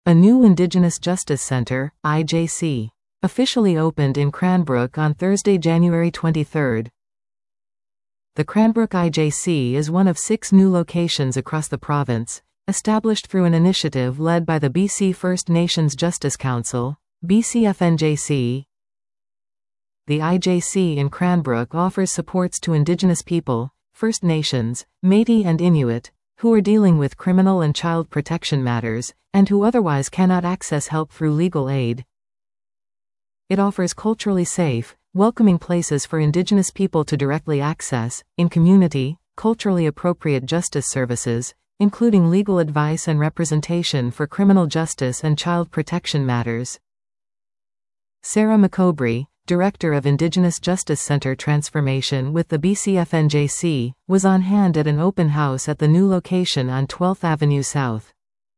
A new Indigenous Justice Center, IJC, officially opened in Cranbrook on Thursday, January 23. The Cranbrook IJC is one of 6 new locations across the province, established through an initiative led by the BC First Nations Justice Council, BCFNJC. The IJC in Cranbrook offers supports to Indigenous people, First Nations, Métis and Inuit, who are dealing with criminal and child protection matters, and who otherwise cannot access help through legal aid. It offers culturally safe, welcoming places for Indigenous people to directly access, in community, culturally appropriate justice services, including legal advice and representation for criminal justice and child protection matters. Sarah McCobrey, Director of Indigenous Justice Center Transformation with the BCFNJC, was on hand at an open house at the new location on 12th Avenue South.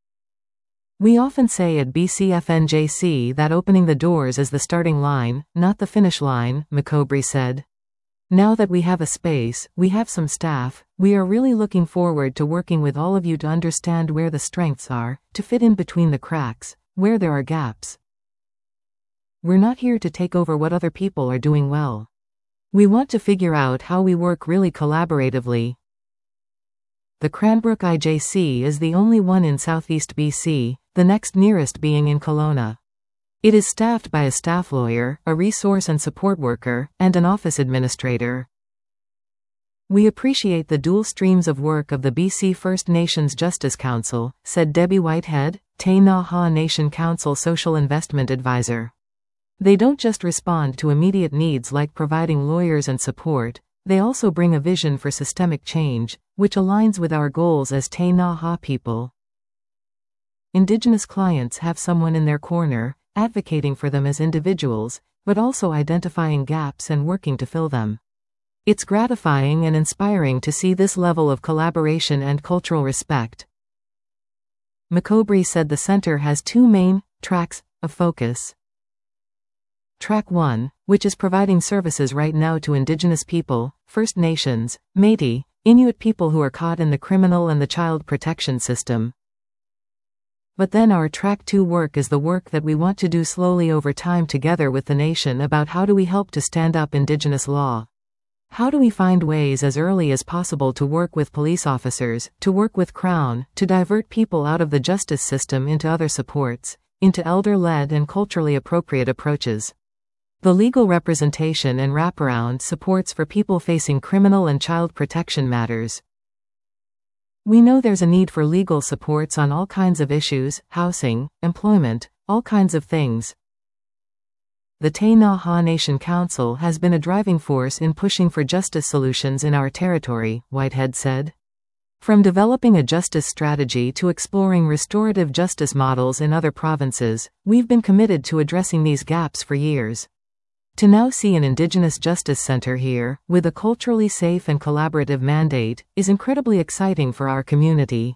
"We often say at BCFNJC that opening the doors is the starting line, not the finish line," McCobrey said. "Now that we have a space, we have some staff, we are really looking forward to working with all of you to understand where the strengths are, to fit in between the cracks, where there are gaps. We're not here to take over what other people are doing well. We want to figure out how we work really collaboratively." The Cranbrook IJC is the only one in southeast BC, the next nearest being in Kelowna. It is staffed by a staff lawyer, a resource and support worker, and an office administrator. "We appreciate the dual streams of work of the BC First Nations Justice Council," said Debbie Whitehead, Tainahah Nation Council Social Investment Advisor. "They don't just respond to immediate needs like providing lawyers and support, they also bring a vision for systemic change, which aligns with our goals as Tainahah people. Indigenous clients have someone in their corner, advocating for them as individuals, but also identifying gaps and working to fill them. It's gratifying and inspiring to see this level of collaboration and cultural respect." McCobrey said the center has 2 main tracks of focus. Track 1, which is providing services right now to Indigenous people, First Nations, Métis, Inuit people who are caught in the criminal and the child protection system. But then our Track 2 work is the work that we want to do slowly over time together with the nation about how do we help to stand up Indigenous law. How do we find ways as early as possible to work with police officers, to work with Crown, to divert people out of the justice system into other supports, into elder-led and culturally appropriate approaches. The legal representation and wraparound supports for people facing criminal and child protection matters. We know there's a need for legal supports on all kinds of issues, housing, employment, all kinds of things. The Tainahah Nation Council has been a driving force in pushing for justice solutions in our territory, Whitehead said. From developing a justice strategy to exploring restorative justice models in other provinces, we've been committed to addressing these gaps for years. To now see an Indigenous Justice Center here, with a culturally safe and collaborative mandate, is incredibly exciting for our community.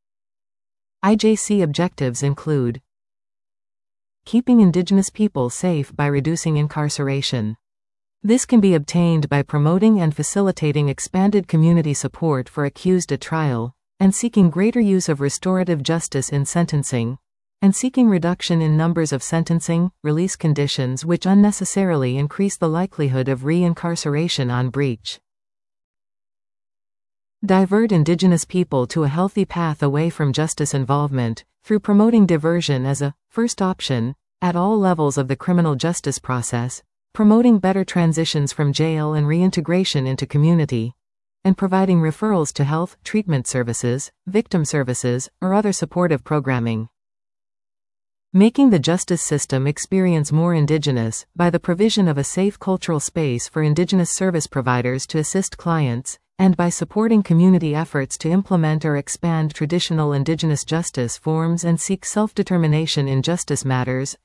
IJC objectives include keeping Indigenous people safe by reducing incarceration. This can be obtained by promoting and facilitating expanded community support for accused at trial, and seeking greater use of restorative justice in sentencing, and seeking reduction in numbers of sentencing, release conditions which unnecessarily increase the likelihood of re-incarceration on breach. Divert Indigenous people to a healthy path away from justice involvement, through promoting diversion as a first option, at all levels of the criminal justice process, promoting better transitions from jail and reintegration into community, and providing referrals to health, treatment services, victim services, or other supportive programming. Making the justice system experience more Indigenous, by the provision of a safe cultural space for Indigenous service providers to assist clients, and by supporting community efforts to implement or expand traditional Indigenous justice forms and seek self-determination in justice matters.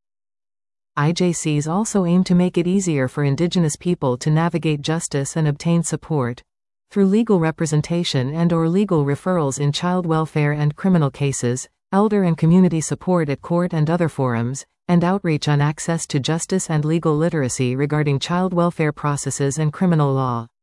IJCs also aim to make it easier for Indigenous people to navigate justice and obtain support, through legal representation and/or legal referrals in child welfare and criminal cases, elder and community support at court and other forums, and outreach on access to justice and legal literacy regarding child welfare processes and criminal law.